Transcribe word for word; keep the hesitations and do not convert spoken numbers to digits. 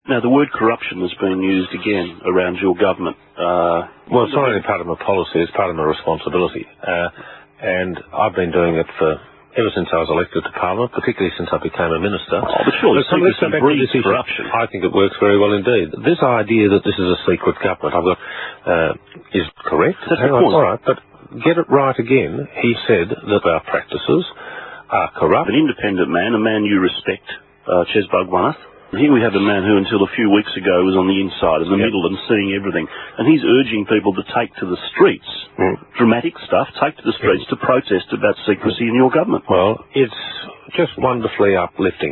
Now, the word corruption has been used again around your government. Uh, well, it's not only part of my policy, it's part of my responsibility. Uh, and I've been doing it for ever since I was elected to Parliament, particularly since I became a minister. Oh, but surely but let's go back to this issue. Corruption. I think it works very well indeed. This idea that this is a secret government, I've got, uh, is correct. That's Hang the on, point. all right, but get it right again. He said that our practices are corrupt. An independent man, a man you respect, uh, Ches Bugwanath. Here we have a man who until a few weeks ago was on the inside, in the yep. middle and seeing everything. And he's urging people to take to the streets, mm. dramatic stuff, take to the streets mm. to protest about secrecy in your government. Well, it's just wonderfully uplifting.